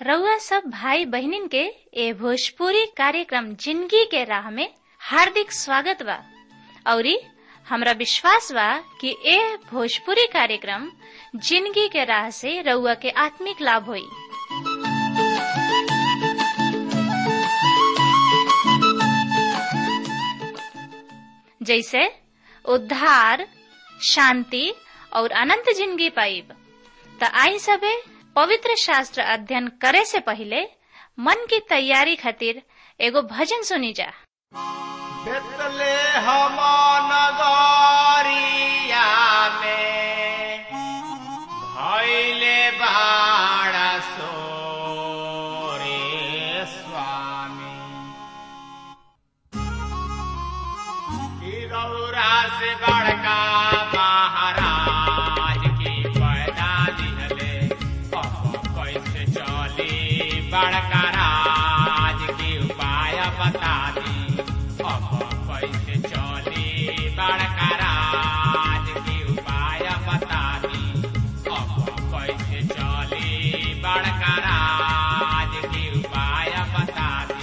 रउआ सब भाई बहनिन के ए भोजपुरी कार्यक्रम जिंदगी के राह में हार्दिक स्वागत बा। औरी हमरा विश्वास बा कि ए भोजपुरी कार्यक्रम जिंदगी के राह से रउआ के आत्मिक लाभ होई। जैसे उद्धार, शांति और अनंत जिंदगी पाइब। त आई सबे पवित्र शास्त्र अध्ययन करे से पहले मन की तैयारी खातिर एगो भजन सुनी जा। बेतलेहम नगरिया में भइले बाड़ा सोरे स्वामी, रउरा से बड़का महाराज की पैदा दिहले, अब कैसे चली बड़का राज की उपाय बता दी। अब कैसे चली बड़का राज की उपाय बता दी। अब कैसे चली बड़का राज की उपाय बता दी।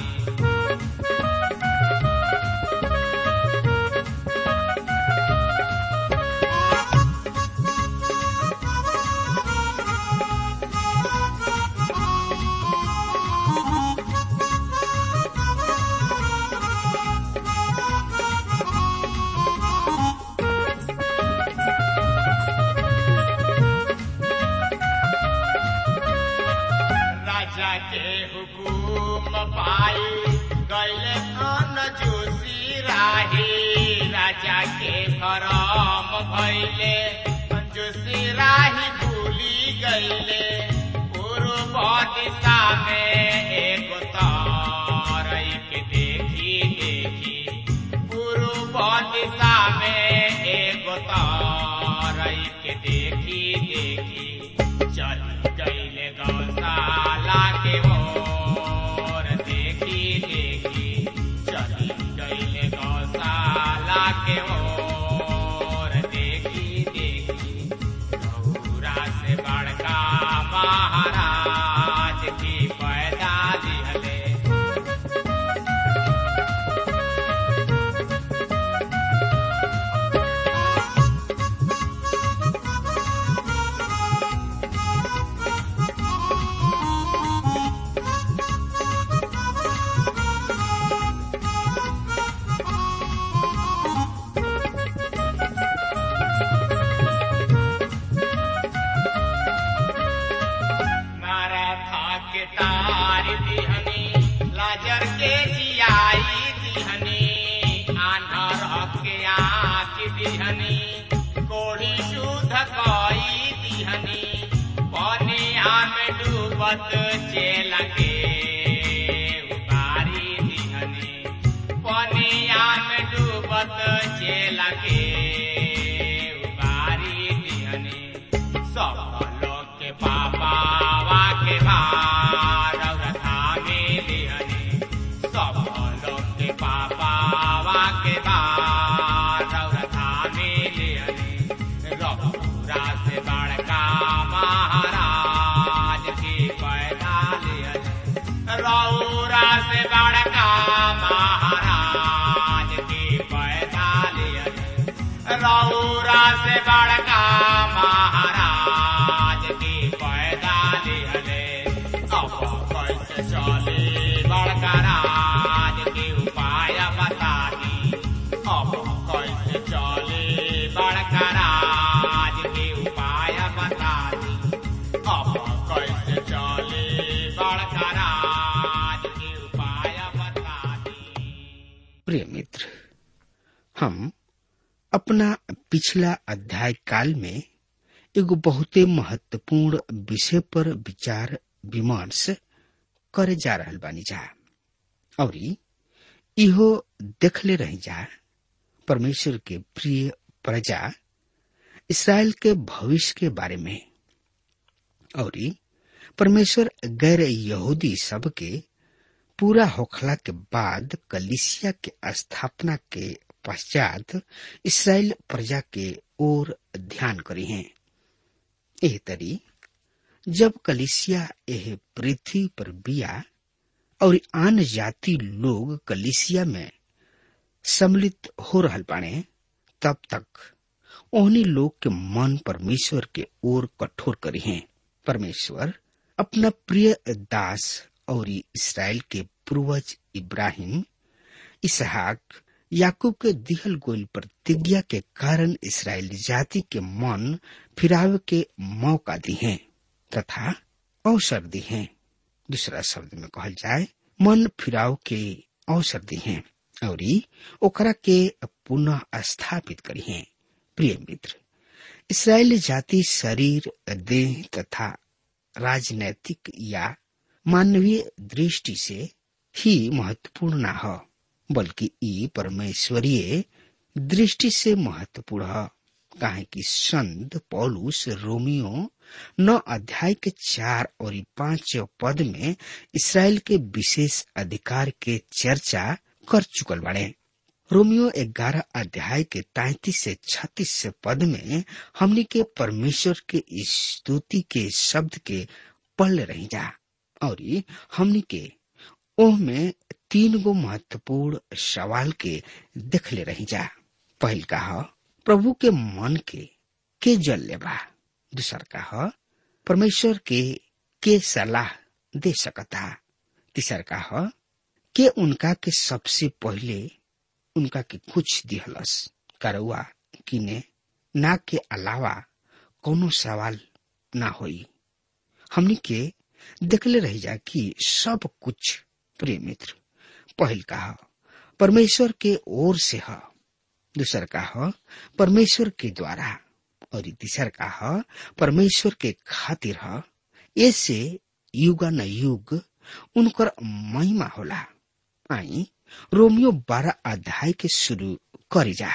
के हुकुम पाई गैले अन जोशी राही, राजा के भरम भैले जोशी राही भूली गैले। पूर्व दिशा में एक तारई के देखी देखी, पूर्व दिशा में एक तारई के देखी देखी, चल गैले गौशाला के ओर देखी देखी, चली गैले गौशाला के ओर देखी देखी। गौरा से बड़का महाराज की पैदा दिहले। लाजर के जियाई दिहनी, आन्हर के आँख दिहनी, कोढ़ी शुद्ध कई दिहनी। पनिया में डूबत चेल के उबारी दिहनी, पनिया में डूबत चेल के उबारी दिहनी। सब लोग के पापावा के भार रखावे दिहनी, सब लोग के पापावा के भार रखावे दिहनी। रघुरा से बड़का महाराज की पैदा दिहनी, रघुरा से बड़का महाराज की पैदा दिहनी, रघुरा से बड़का महाराज की पैदा दिहले। अब कैसे चले बड़का राज की उपाय बता दी। अब कैसे चले बड़का राज की उपाय बता दी। अब कैसे चले बड़का राज की उपाय बता दी। प्रिय मित्र, हम अपना पिछला अध्याय काल में एगो बहुते महत्वपूर्ण विषय पर विचार विमर्श करे जा रहल बानी जा, और इहो देखले रही जा परमेश्वर के प्रिय प्रजा इस्राएल के भविष्य के बारे में, और परमेश्वर गैर यहूदी सब के पूरा होखला के बाद कलीसिया के स्थापना के पश्चात इस्राएल प्रजा के ओर ध्यान करी हैं। एह तरी जब कलीसिया यह पृथ्वी पर बिया और आन जाति लोग कलीसिया में सम्मिलित हो रहल बाणे, तब तक ओहनी लोग के मन परमेश्वर के ओर कठोर करी हैं। परमेश्वर अपना प्रिय दास और इस्राएल के पूर्वज इब्राहिम, इसहाक, याकूब के दिहल गोल प्रतिज्ञा के कारण इस्राएली जाति के मन फिरावे के मौका दी हैं तथा अवसर दी हैं। दूसरा शब्द में कहल जाए, मन फिराव के अवसर दी हैं और ओकरा के पुनः स्थापित करी हैं। प्रिय मित्र, इस्राएली जाति शरीर, देह तथा राजनैतिक या मानवीय दृष्टि से ही महत्वपूर्ण न हो, बल्कि ई परमेश्वरीय दृष्टि से महत्वपूर्ण है। काहे कि संत पौलुस रोमियो 9 अध्याय के 4 और 5 पद में इस्राएल के विशेष अधिकार के चर्चा कर चुकल बाड़े। रोमियो 11 अध्याय के 33 से 36 पद में हमनी के परमेश्वर के स्तुति के शब्द के पढ़ रही जा और हमनी के ओह में 3 गो महत्वपूर्ण सवाल के देखले रही जा। पहल का प्रभु के मन के जल लेबा। दूसर का परमेश्वर के सलाह दे सकता। तीसर का के उनका के सबसे पहले उनका के कुछ दिहलस करवा किने ना के अलावा कोनो सवाल ना होई। हमनी के देखले रही जा कि सब कुछ प्रिय मित्र पहल का परमेश्वर के ओर से है, दूसर का परमेश्वर के द्वारा और तीसर का परमेश्वर के खातिर है। ऐसे युगा न युग उनकर महिमा होला। आई रोमियो 12 अध्याय के शुरू करी जा।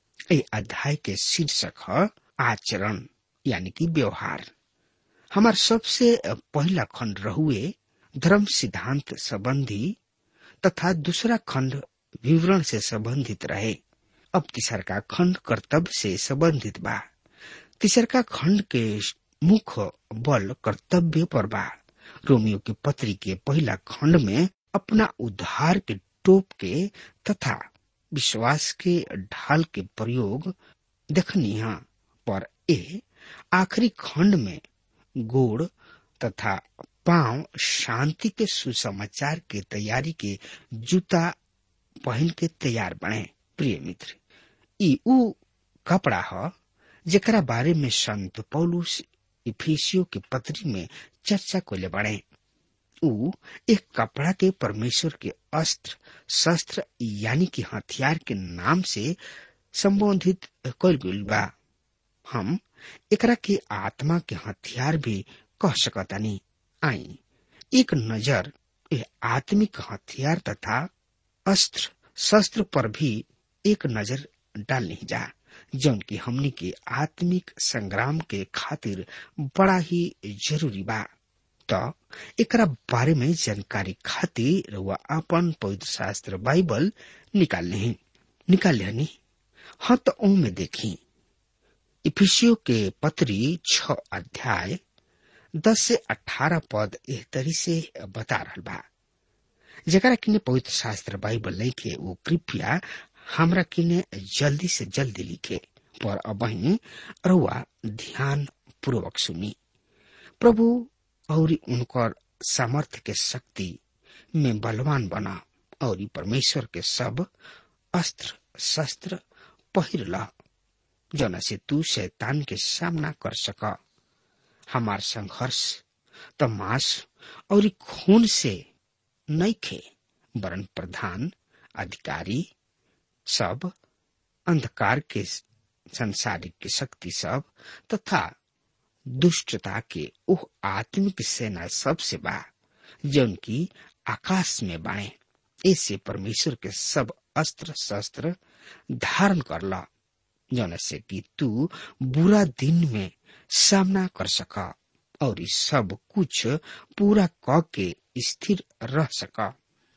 ए अध्याय के शीर्षक है आचरण यानी कि व्यवहार। हमार सबसे पहला खंड रहुए धर्म सिद्धांत संबंधी तथा दूसरा खंड विवरण से संबंधित रहे। अब तीसर का खंड कर्तव्य से संबंधित बा। तीसर का खंड के मुख्य बल कर्तव्य पर बा। रोमियो की पत्री के पहला खंड में अपना उद्धार के टोप के तथा विश्वास के ढाल के प्रयोग देखनी है, पर ए आखिरी खंड में गोड़ तथा पांव शांति के सुसमाचार के तैयारी के जूता पहन के तैयार बने। प्रिय मित्र, ई ऊ कपड़ा है जेकरा बारे में संत पौलुस इफिसियों के पत्री में चर्चा कोले बने। ऊ एक कपड़ा के परमेश्वर के अस्त्र शस्त्र यानी कि हथियार के नाम से संबोधित कइल गइल बा। हम एकरा के आत्मा के हथियार भी कह सकतानी। आई एक नजर ए आत्मिक हथियार तथा अस्त्र शस्त्र पर भी एक नजर डालनी जा, जौन की हमनी के आत्मिक संग्राम के खातिर बड़ा ही जरूरी बा। तो एकरा बारे में जानकारी खातिर वह अपन पवित्र शास्त्र बाइबल निकाल लेनी। हाँ तो ओ में देखी इफिसियों के पत्री 6 अध्याय 10 से 18 पद एह तरी से बता रहल बा। जकरा किने पवित्र शास्त्र बाइबल लिखे वो कृपया हमरा किने जल्दी से जल्दी लिखे, पर अबही रउआ ध्यान पूर्वक सुनी। प्रभु और उनकर सामर्थ्य के शक्ति में बलवान बना और परमेश्वर के सब अस्त्र शस्त्र पहिर ला, जना से तू शैतान के सामना कर सका। हमार संघर्ष तो मांस और खून से नइखे, वरन प्रधान अधिकारी सब, अंधकार के संसारिक के शक्ति सब तथा दुष्टता के ओह आत्मिक सेना सब से बा जौन की आकाश में बाए। ऐसे परमेश्वर के सब अस्त्र शस्त्र धारण कर ला, जौन से कि तू बुरा दिन में सामना कर सका और इस सब कुछ पूरा क के स्थिर रह सका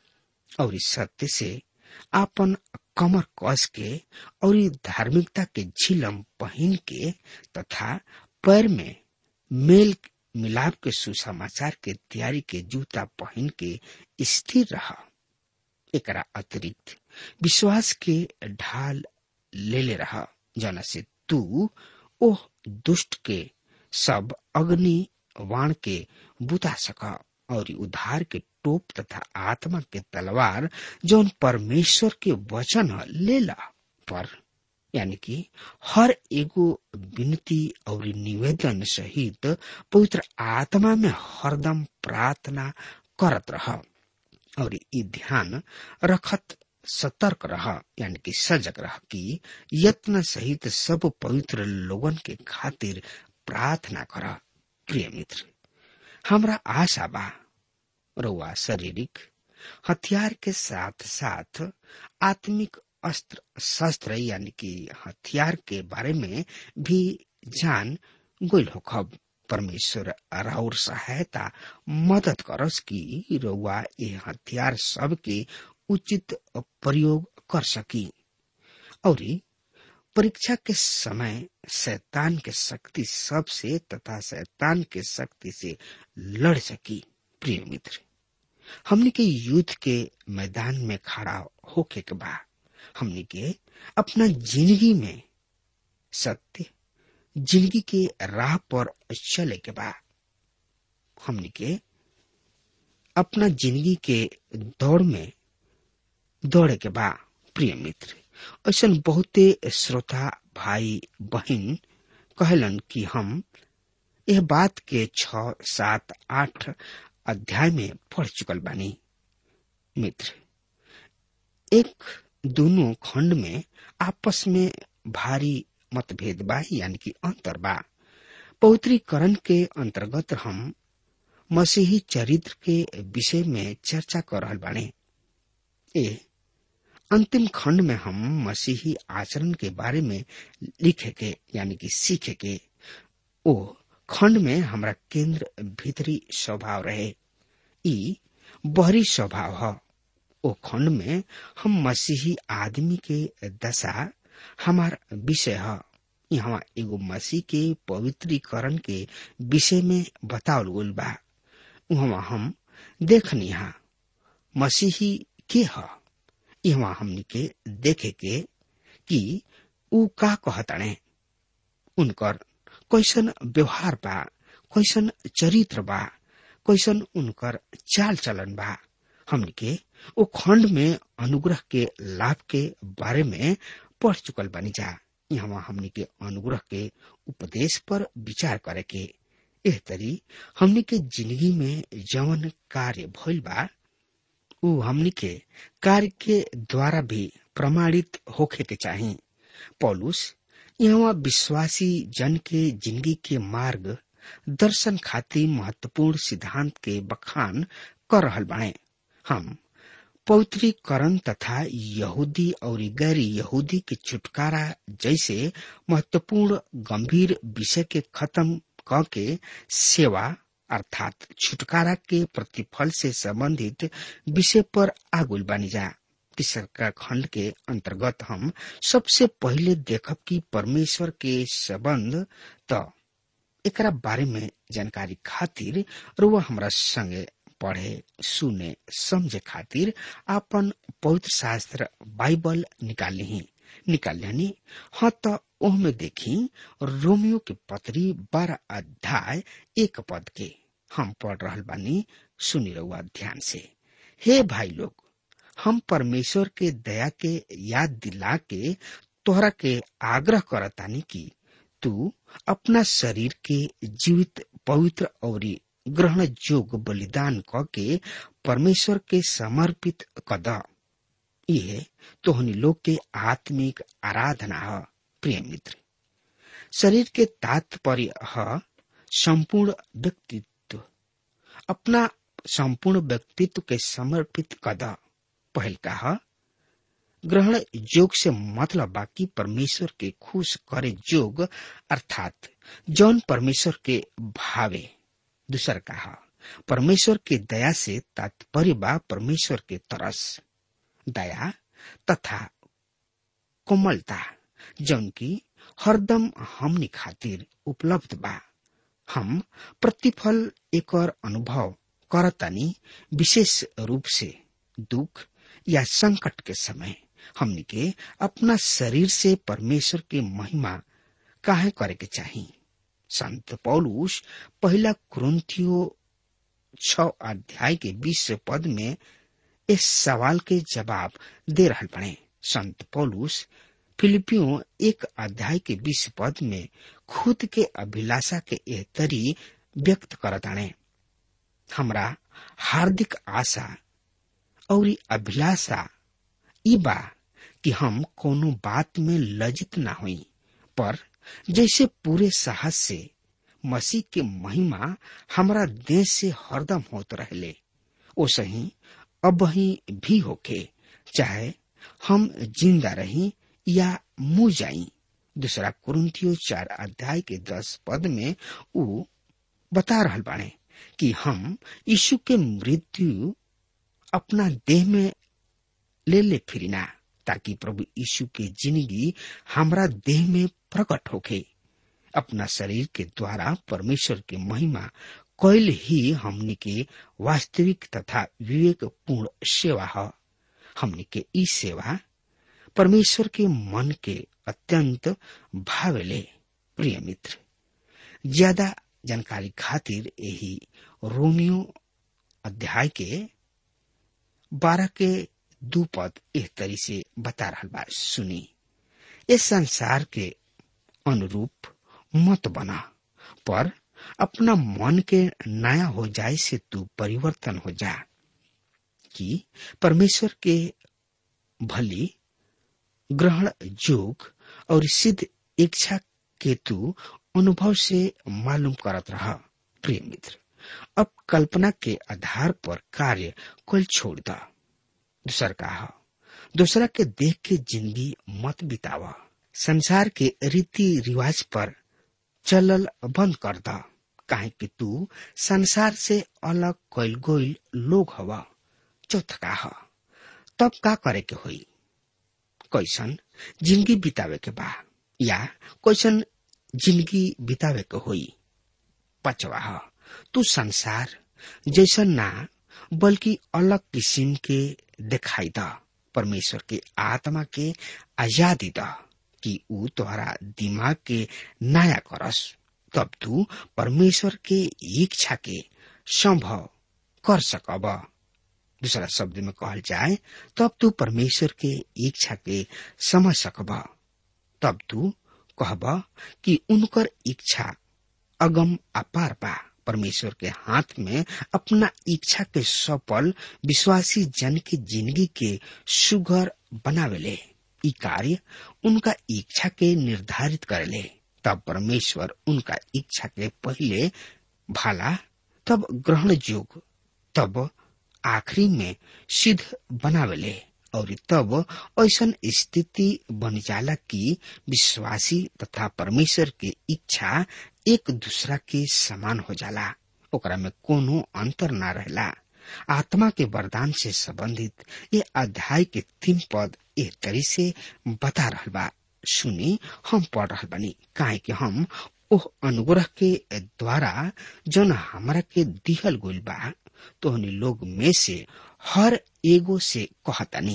और इस सत्य से आपन कमर कस के और धार्मिकता के झिलम पहन के तथा पैर में मेल मिलाप के सुसमाचार के तैयारी के जूता पहन के स्थिर रहा। एकरा अतिरिक्त विश्वास के ढाल ले रहा, जना से तू ओह दुष्ट के सब अग्नि वाण के बुता सका और उद्धार के टोप तथा आत्मा के तलवार जौन परमेश्वर के वचन ले ला। पर यानी कि हर एगो विनती और निवेदन सहित पवित्र आत्मा में हरदम प्रार्थना करत रह और ई ध्यान रखत सतर्क रह, यानी कि सजग रह कि यत्न सहित सब पवित्र लोगन के खातिर प्रार्थना कर। प्रिय मित्र, हमरा आशा बा रउआ शारीरिक हथियार के साथ साथ आत्मिक अस्त्र शस्त्र यानी कि हथियार के बारे में भी जान गोल होखब। परमेश्वर राउर सहायता मदद करस कि रउआ ये हथियार सब के उचित प्रयोग कर सकी और परीक्षा के समय शैतान के शक्ति सब से तथा शैतान के शक्ति से लड़ सकी। प्रिय मित्र, हमने के युद्ध के मैदान में खड़ा होके के बाद हमने के अपना जिंदगी में सत्य जिंदगी के राह पर चले के बाद हमने के अपना जिंदगी के दौड़ में दौड़े के बाद प्रिय मित्र, ऐसा बहुते श्रोता भाई बहन कहलन कि हम यह बात के 6, 7, 8 अध्याय में पढ़ चुकल बानी। मित्र, एक दोनों खंड में आपस में भारी मतभेद बा, यानी कि अंतर बा। पवित्रीकरण के अंतर्गत हम मसीही चरित्र के विषय में चर्चा कर रहल बाने। ए अंतिम खंड में हम मसीही आचरण के बारे में लिखे के यानी कि सीखे के। ओ खंड में हमरा केंद्र भीतरी स्वभाव रहे, ई बहरी स्वभाव है। ओ खंड में हम मसीही आदमी के दशा हमार विषय है। यहाँ एगो मसीह के पवित्रीकरण के विषय में बतावल गइल बा। वहाँ हम देखनी हा मसीही के है। यहाँ हमनी के देखे के कि ऊ का कहताने, उनकर कैसन व्यवहार बा, कैसन चरित्र बा, कैसन उनकर चाल चलन बा। हमनी के ओ खंड में अनुग्रह के लाभ के बारे में पढ़ चुकल बनी जा। यहाँ हमनी के अनुग्रह के उपदेश पर विचार करे के एह तरी हमनी के जिंदगी में जवन कार्य भइल बा ऊ हमनी के कार्य के द्वारा भी प्रमाणित होखे के चाही। पौलुस यहाँ विश्वासी जन के जिंदगी के मार्ग दर्शन खातिर महत्वपूर्ण सिद्धांत के बखान कर रहल बाणे। हम पवित्रीकरण तथा यहूदी और गैर यहूदी के छुटकारा जैसे महत्वपूर्ण गंभीर विषय के खत्म क के सेवा अर्थात छुटकारा के प्रतिफल से संबंधित विषय पर आगुल बनी जा। तीसरा खंड के अंतर्गत हम सबसे पहले देखब कि परमेश्वर के संबंध त एकरा बारे में जानकारी खातिर रुआ हमरा संगे पढ़े सुने समझे खातिर आपन पवित्र शास्त्र बाइबल निकाली हाँ तो ओहमे देखी रोमियो के पत्री 12 अध्याय 1 पद के हम पढ़ रहल बानी। सुनी रहुआ ध्यान से। हे भाई लोग, हम परमेश्वर के दया के याद दिला के तोहरा के आग्रह करतानी कि तू अपना शरीर के जीवित पवित्र और ग्रहण जोग बलिदान क के परमेश्वर के समर्पित कद। यह तोहनी लोग के आत्मिक आराधना है। प्रिय मित्र, शरीर के तात्पर्य है संपूर्ण व्यक्तित्व। अपना संपूर्ण व्यक्तित्व के समर्पित कद। पहल का है ग्रहण जोग से मतलब बाकी परमेश्वर के खुश करे जोग अर्थात जौन परमेश्वर के भावे। दूसर का है परमेश्वर के दया से तात्पर्य बा परमेश्वर के तरस दया तथा कोमलता जौन की हरदम हमनी खातिर उपलब्ध बा। हम प्रतिफल एकर अनुभव करतानी, विशेष रूप से दुख या संकट के समय हमनी के अपना शरीर से परमेश्वर के महिमा काहे करे के चाही। संत पौलुस पहला कुरिन्थियों 6 अध्याय के 20 पद में इस सवाल के जवाब दे रहल बने। संत पौलुस फिलिपियों 1 अध्याय के 20 पद में खुद के अभिलाषा के एह तरी व्यक्त करताने, हमरा हार्दिक आशा और अभिलाषा ई बा कि हम कोनो बात में लज्जित ना होई, पर जैसे पूरे साहस से मसीह के महिमा हमरा देह से हरदम होत रहले, ओसे ही अब ही भी होके, चाहे हम जिंदा रही या मुँह जाई। दूसरा कुरिन्थियों 4 अध्याय के 10 पद में ऊ बता रहल बाणे कि हम यीशु के मृत्यु अपना देह में ले फिरिना, ताकि प्रभु यीशु के जिंदगी हमरा देह में प्रकट होके। अपना शरीर के द्वारा परमेश्वर के महिमा कैल ही हमनी के वास्तविक तथा विवेकपूर्ण सेवा है। हमनी के ई सेवा परमेश्वर के मन के अत्यंत भावेले। प्रिय मित्र, ज्यादा जानकारी खातिर यही रोमियो अध्याय के 12 के 2 पद इस तरी से बता रहा बा, सुनी। इस संसार के अनुरूप मत बना, पर अपना मन के नया हो जाए से तू परिवर्तन हो जा, कि परमेश्वर के भली ग्रहण जोग और सिद्ध इच्छा के तू अनुभव से मालूम करत रहा। प्रिय मित्र, अब कल्पना के आधार पर कार्य कोई छोड़ दा। दूसरा के देख के जिंदगी मत बितावा। संसार के रीति रिवाज पर चलल बंद कर दा, काहे कि तू संसार से अलग कइल गइल लोग हवा। चौथा ह, तब का करे के होई, कैसन जिंदगी बितावे के बा या कैसन जिंदगी बितावे के होई। पांचवा ह, तू संसार जैसन ना बल्कि अलग किस्म के दिखाई दा। परमेश्वर के आत्मा के आजादी दा कि ऊ तोहरा दिमाग के नया करस, तब तू परमेश्वर के इच्छा के संभव कर सकब। दूसरा शब्द में कहल जाए, तब तू परमेश्वर के इच्छा के समझ सकब। तब तू कहब कि उनकर इच्छा अगम अपार बा। परमेश्वर के हाथ में अपना इच्छा के सफल विश्वासी जन के जिंदगी के सुघर बनावेले। ई कार्य उनका इच्छा के निर्धारित करेले। तब परमेश्वर उनका इच्छा के पहले भला, तब ग्रहण जोग, तब आखिरी में सिद्ध बनावेले। और तब ऐसन स्थिति बन जाला कि विश्वासी तथा परमेश्वर के इच्छा एक दूसरा के समान हो जाला, ओकरा में कोनो अंतर ना रहला। आत्मा के वरदान से संबंधित ये अध्याय के 3 पद एक तरी से बता रहल बा। सुनी, हम पढ़ रहल बानी, काहे कि हम ओह अनुग्रह के द्वारा जौन हमरा के दिहल गइल बा, तोहनी लोग में से हर एगो से कहतानी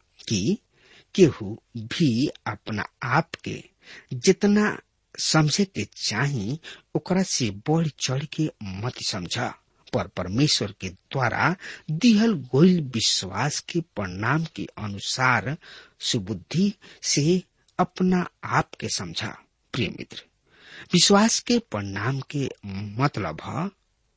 कि केहू भी अपना आप के जितना समझे के चाही ओकरा से बढ़ चढ़ के मत समझा, पर परमेश्वर के द्वारा दिहल गइल विश्वास के परिणाम के अनुसार सुबुद्धि से अपना आप के समझा। प्रिय मित्र, विश्वास के परिणाम के मतलब है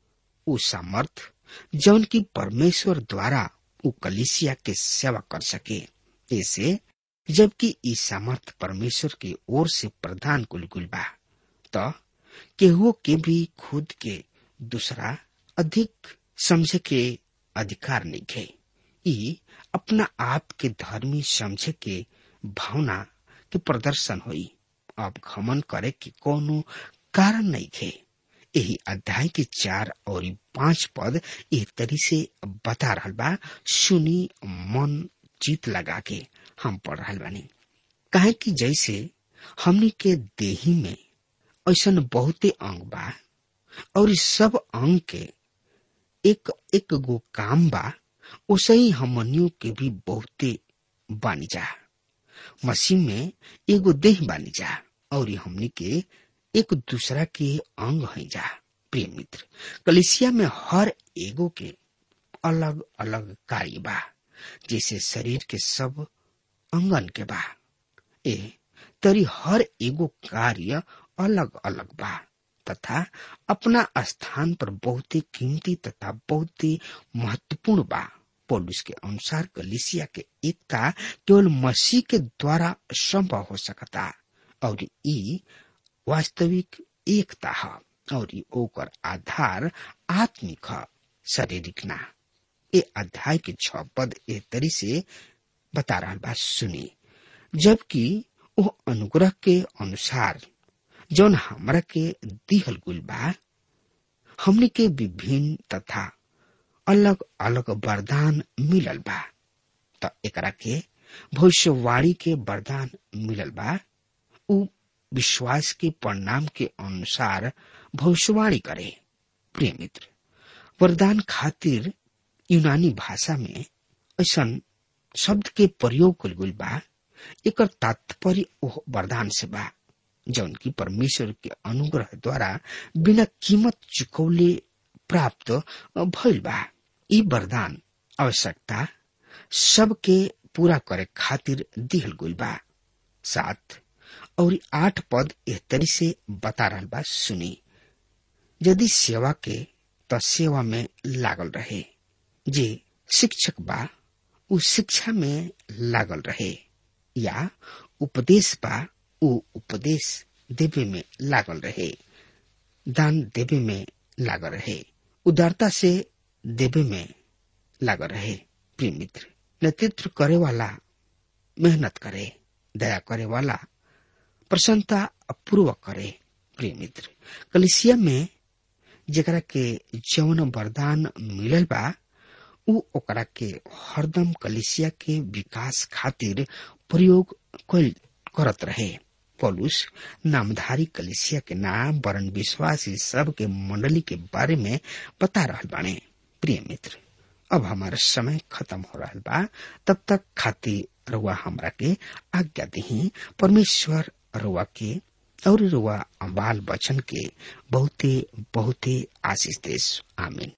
उ सामर्थ जौन की परमेश्वर द्वारा उ कलीसिया के सेवा कर सके। ऐसे जबकि ई सामर्थ परमेश्वर की ओर से प्रदान कुल बा, तो केहू के भी खुद के दूसरा अधिक समझे के अधिकार नहीं है। ई अपना आप के धर्मी समझे के भावना के प्रदर्शन हुई। अब घमन करे के कोनो कारण नहीं है। यही अध्याय के 4 और 5 पद एक तरी से बता रहल बा। सुनी, मन चित लगा के हम पढ़ रहल बानी। काहे कि जैसे हमनी के देही में ऐसन बहुते अंग बा, और इस सब अंग के एक एक गो काम बा, उसे ही हमनियों के भी बहुते बानी जा। मसीह में एगो देह बानी जा और हमनी के एक दूसरा के अंग है जा। प्रिय मित्र, कलीसिया में हर एगो के अलग अलग कार्य बा, जैसे शरीर के सब अंगन के बा। ए तरी हर एगो कार्य अलग अलग बा तथा अपना स्थान पर बहुत ही कीमती तथा बहुत ही महत्वपूर्ण बा। पौलुस के अनुसार कलीसिया के एकता केवल मसीह के द्वारा संभव हो सकता और ई वास्तविक एकता है और ओकर आधार आत्मिक है, शारीरिक ना। ए अध्याय के 6 पद ए तरी से बता रहा बा, सुनी। जबकि वो अनुग्रह के अनुसार जौन हमरा के दिहल गुल बा, हमने के विभिन्न तथा अलग अलग वरदान मिलल बा। त एकरा के भविष्यवाणी के वरदान मिलल बा। उ विश्वास के परिणाम के अनुसार भविष्यवाणी करे। प्रिय मित्र, वरदान खातिर यूनानी भाषा में ऐसन शब्द के प्रयोग कइल गइल बा। एकर तात्पर्य ओह वरदान से बा जौन की परमेश्वर के अनुग्रह द्वारा बिना कीमत चुकौले प्राप्त भइल बा। ई वरदान आवश्यकता सबके पूरा करे खातिर दिहल गइल बा। 7 और 8 पद एह तरी से बता रहल बा, सुनी। यदि सेवा के त सेवा में लागल रहे, जे शिक्षक बा उ शिक्षा में लागल रहे, या उपदेश बा उ उपदेश देवे में लागल रहे, दान देवे में लागल रहे, उदारता से देवे में लागल रहे। प्रिय मित्र, नेतृत्व करे वाला मेहनत करे, दया करे वाला प्रसन्नता पूर्वक करे। प्रिय मित्र, कलीसिया में जेकरा के जौन वरदान मिलल बा, उ ओकरा के हरदम कलीसिया के विकास खातिर प्रयोग करत रहे। पौलुस नामधारी कलीसिया के नाम वरन विश्वासी सब के मंडली के बारे में बता रहल बाने। प्रिय मित्र, अब हमारा समय खत्म हो रहल बा, तब तक खातिर रुआ हमरा के आज्ञा दही। परमेश्वर रुआ के और रुआ बाल बचन के बहुते बहुते आशीष देश। आमीन।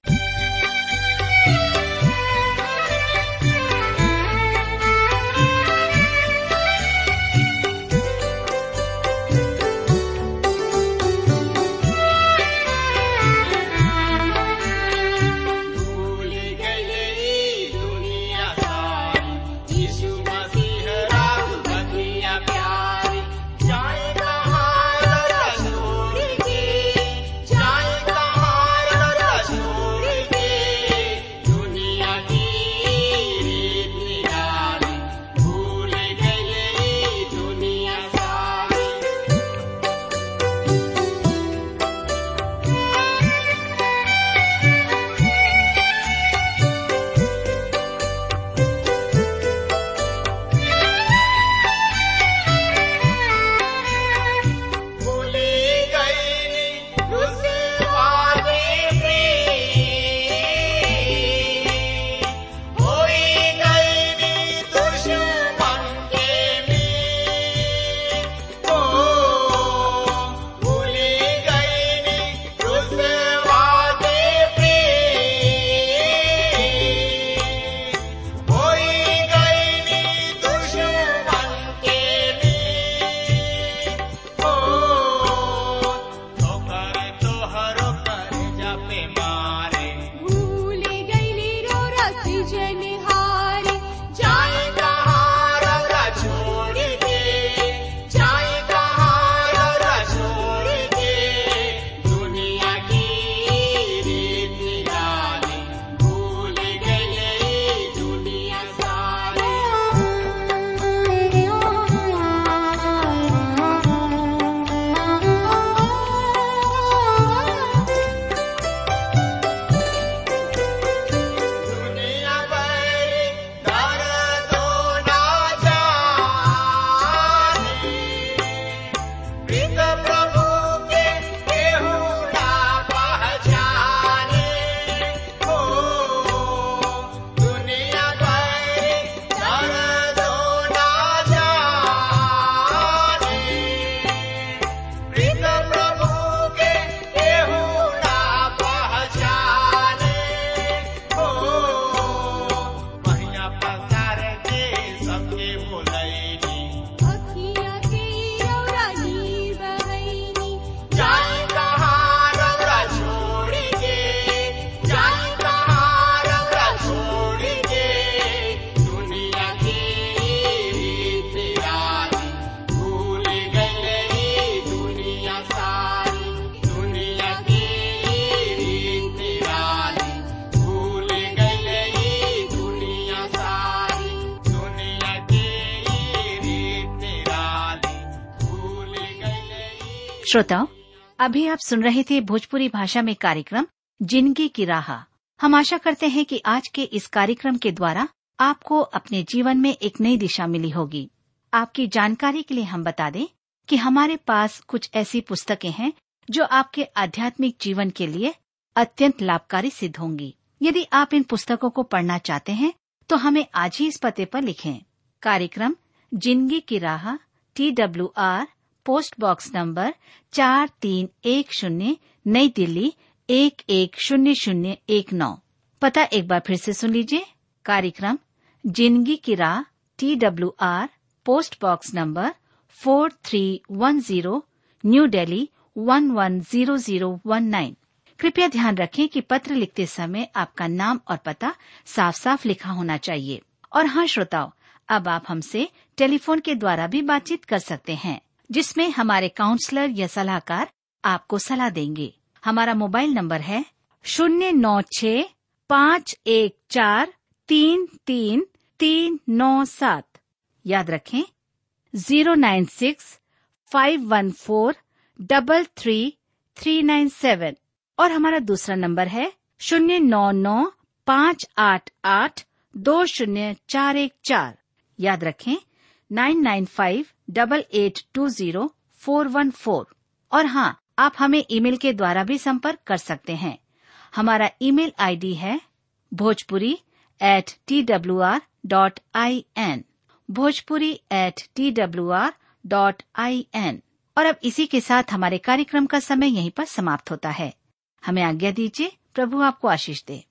श्रोताओं, अभी आप सुन रहे थे भोजपुरी भाषा में कार्यक्रम जिंदगी की राह। हम आशा करते हैं कि आज के इस कार्यक्रम के द्वारा आपको अपने जीवन में एक नई दिशा मिली होगी। आपकी जानकारी के लिए हम बता दें कि हमारे पास कुछ ऐसी पुस्तकें हैं जो आपके आध्यात्मिक जीवन के लिए अत्यंत लाभकारी सिद्ध होंगी। यदि आप इन पुस्तकों को पढ़ना चाहते हैं तो हमें आज ही इस पते पर लिखें। कार्यक्रम जिंदगी की राह, TWR, पोस्ट बॉक्स नंबर 4310, नई दिल्ली 110019। पता एक बार फिर से सुन लीजिए। कार्यक्रम जिंदगी की राह, TWR, post box number 4310, new Delhi 110019। कृपया ध्यान रखें कि पत्र लिखते समय आपका नाम और पता साफ साफ लिखा होना चाहिए। और हाँ श्रोताओं, अब आप हमसे टेलीफोन के द्वारा भी बातचीत कर सकते हैं, जिसमें हमारे काउंसलर या सलाहकार आपको सलाह देंगे। हमारा मोबाइल नंबर है 09651433397। याद रखें 09651433397। और हमारा दूसरा नंबर है 09958820414। याद रखें 9958820414। और हाँ, आप हमें ईमेल के द्वारा भी संपर्क कर सकते हैं। हमारा ईमेल आईडी है bhojpuri@twr.in, bhojpuri@twr.in। और अब इसी के साथ हमारे कार्यक्रम का समय यहीं पर समाप्त होता है। हमें आज्ञा दीजिए। प्रभु आपको आशीष दे।